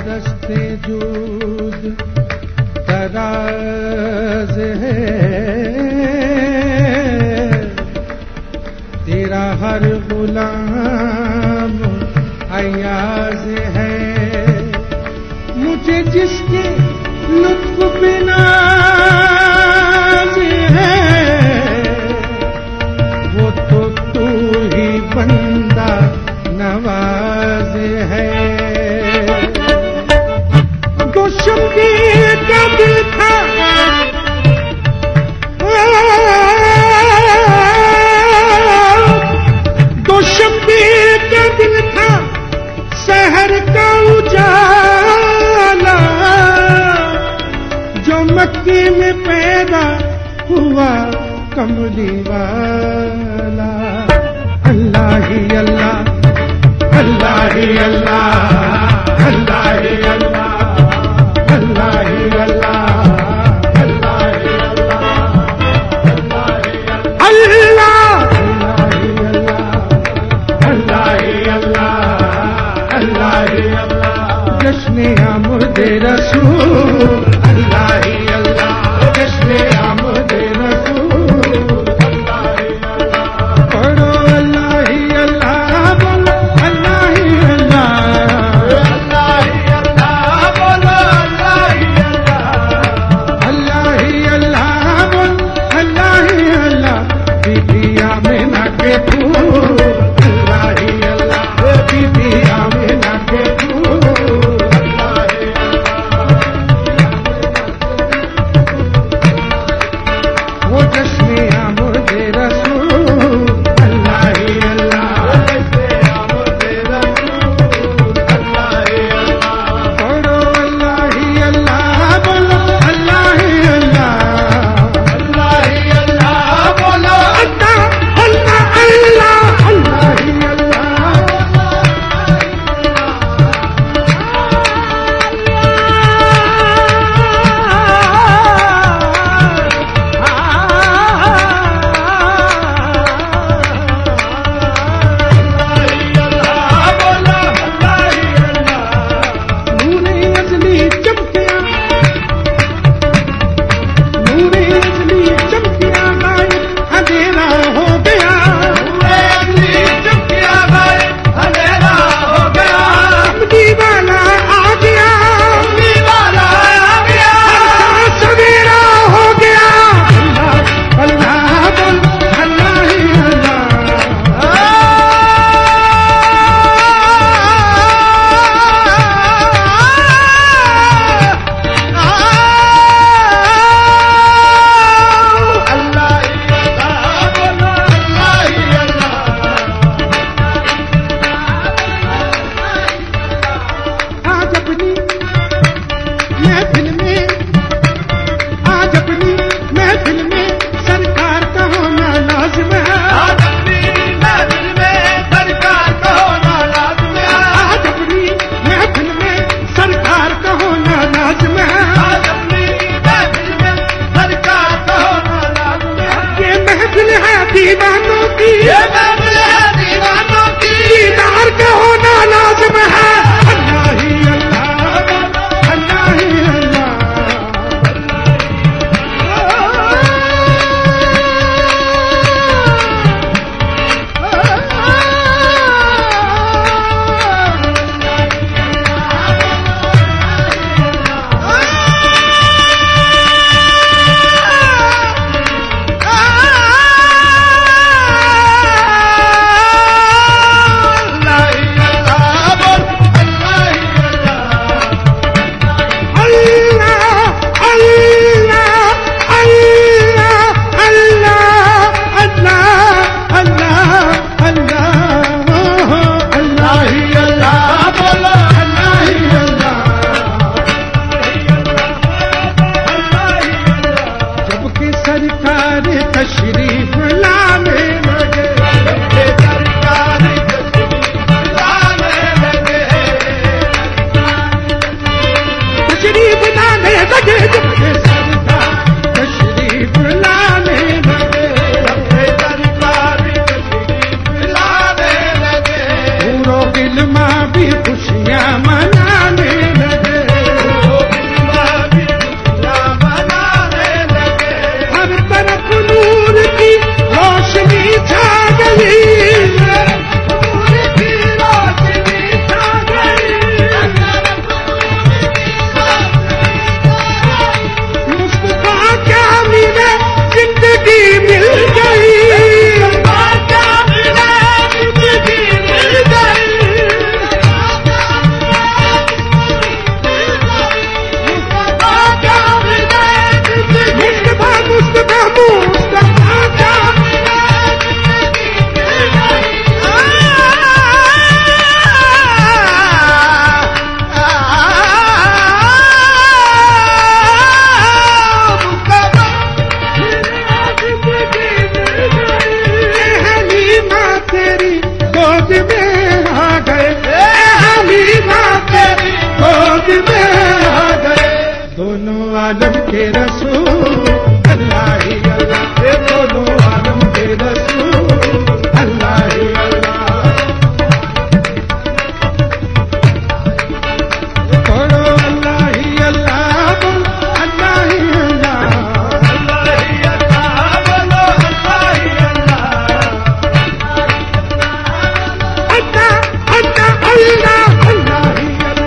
दस्ते जूद दराज है, तेरा हर गुलाम अयाज है। मुझे जिसके लुत्फ पे नाज है, वो तो तू ही बंदा नवाज है। तो शमशीर का दिल था, तो शमशीर का दिल था, शहर का उजाला, जो मक्के में पैदा हुआ कमली वाला। अल्लाह ही अल्लाह, अल्लाह ही अल्लाह, अल्लाह ही अल्लाह, अल्लाह ही अल्लाह, अल्लाह ही अल्लाह, अल्लाह ही अल्लाह, अल्लाह ही अल्लाह। जश्न आमद रसूल, अल्लाह ही अल्लाह, जश्न आमद रसूल, अल्लाह ही अल्लाह। पढ़ो अल्लाह ही अल्लाह, बोलो अल्लाह ही अल्लाह, अल्लाह ही अल्लाह, बोलो अल्लाह ही अल्लाह, अल्लाह ही अल्लाह, बोलो अल्लाह ही अल्लाह। बीबी आमिना के फूल, अल्लाह ही अल्लाह, बीबी आमिना के फूल, अल्लाह ही अल्लाह। वो जश्न आमद रसूल, अल्लाह ही अल्लाह, जश्न आमद रसूल, अल्लाह ही अल्लाह। पढ़ो अल्लाह ही अल्लाह, बोलो अल्लाह ही अल्लाह, अल्लाह ही अल्लाह, बोलो अल्लाह अल्लाह अल्लाह, अल्लाह ही अल्लाह। नूरे अज़ली चमकिया, नूरे अज़ली चमकिया, गायब अंधेरा हो गया, नूरे अज़ली चमकिया, गायब अंधेरा हो गया। कमली वाला आ गया, कमली वाला आ गया, सवेरा हो गया। अल्लाह अल्लाह, बोल अल्लाह ही अल्लाह। आज अपनी महफिल में, आज अपनी महफिल में सरकार का होना लाज़िम है, आज अपनी महफिल में सरकार का होना लाज़िम है, आज अपनी महफिल में सरकार का होना लाज़िम है, आज अपनी महफिल में सरकार का होना लाज़िम है। ये महफिल है दीवानों की, ये महफिल है दीवानों की, दीदार का होना लाज़िम है। अल्लाह ही अल्लाह, अल्लाह ही अल्लाह। भी खुशियां मनाने लगे। आलम के रसूल अल्लाह ही अल्लाह, ये दोनों आलम के रसूल अल्लाह ही अल्लाह। बोलो अल्लाह ही अल्लाह, बोलो अल्लाह ही अल्लाह, अल्लाह ही अल्लाह, बोलो अल्लाह ही अल्लाह, अल्लाह अल्लाह अल्लाह अल्लाह ही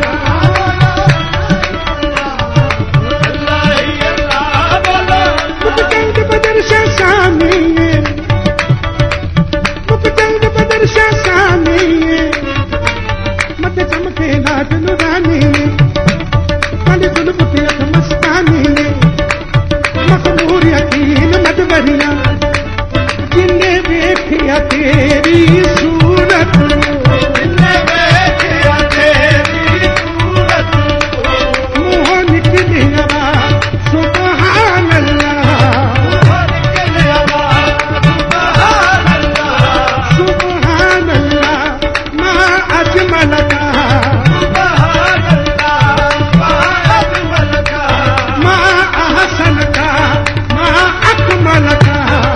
जिन्ने देखिया तेरी सूरत, जिन्ने देखिया तेरी सूरत, मुँह निकली आवाज़ सुभान अल्लाह, मुँह निकली आवाज़ सुभान अल्लाह, सुभान अल्लाह मा अजमल का, सुभान अल्लाह मा अजमल का, मा अहसन का, मा अकमल का,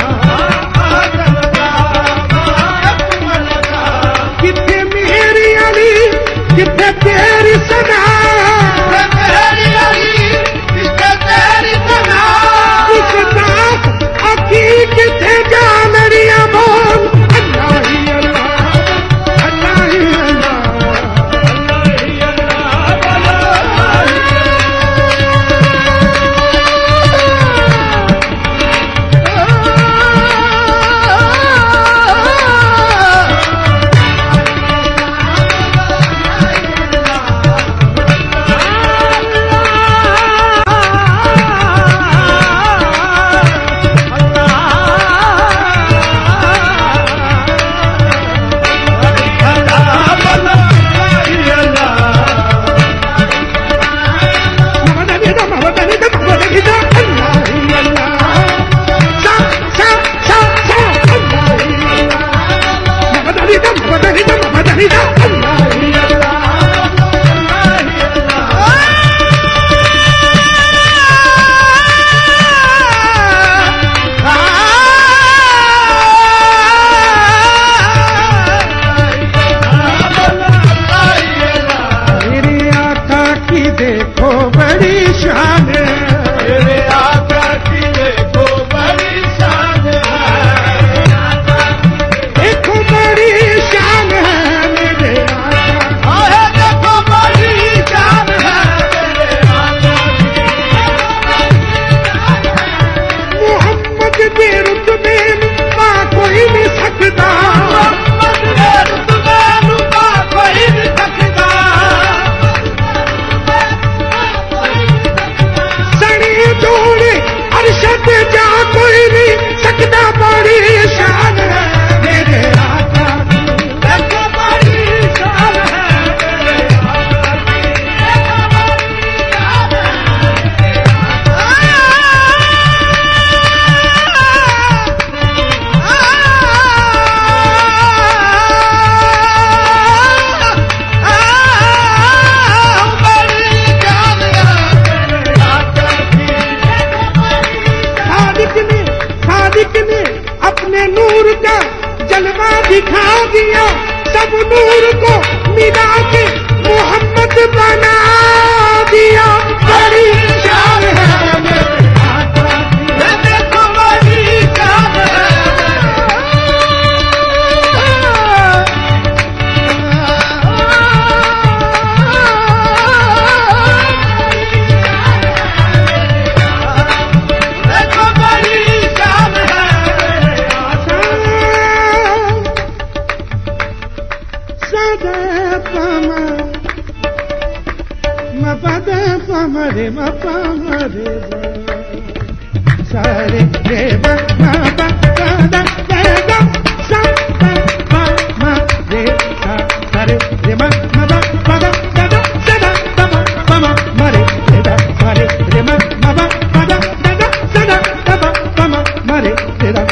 तेरी सदा, तेरी अली, किससे तेरी सदा, किसदा हकीकत है जानरिया बोल अल्लाह ही अल्लाह, अल्लाह ही अल्लाह, अल्लाह ही देखो बड़ी शान है, मेरे आका की देखो बड़ी शान है, देखो बड़ी शान है मेरे आका, अरे देखो बड़ी शान है मेरे आका, मोहम्मद के रुतबे का कोई नहीं सकता, मोहम्मद के रुतबे का कोई नहीं सकता, जोड़े अरशद जा कोई नहीं सकता, बड़ी शान है मेरे आका की, देखो बड़ी शान है मेरे आका की, देखो बड़ी शान है ने अपने नूर का जलवा दिखा दिया, सब नूर को मिला के मोहम्मद बना दिया, बड़ी शान है मेरे आका की, देखो बड़ी शान है, देखो बड़ी शान है सदा पमा मपदा पमरे मपमरे सारे देव मपदा सदा सा पमा रे सा सारे रे मपदा पदा सदा सदा पमा मरे सदा सारे रे मपदा पदा सदा सदा पमा मरे सदा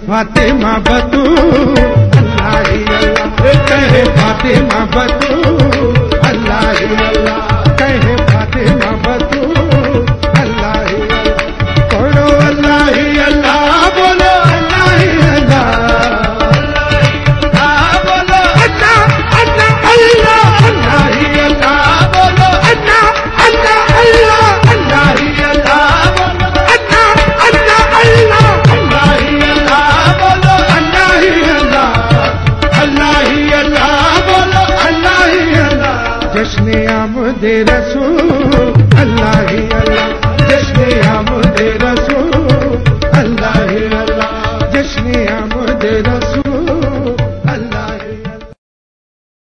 फातिमा बतूल अल्लाह ही अल्लाह, कहे फातिमा बतूल अल्लाह ही अल्लाह, कहे फातिमा बतूल अल्लाह ही अल्लाह। पढ़ो अल्लाह ही अल्लाह, बोलो अल्लाह ही अल्लाह, बोलो अल्लाह अल्लाह अल्लाह, अल्लाह ही अल्लाह, बोलो अल्लाह अल्लाह अल्लाह, अल्लाह ही अल्लाह, बोलो अल्लाह अल्लाह अल्लाह, अल्लाह ही अल्लाह, बोलो अल्लाह ही अल्लाह, अल्लाह ही अल्लाह, बोलो अल्लाह ही अल्लाह। जश्न आमद रसूल अल्लाह ही अल्लाह,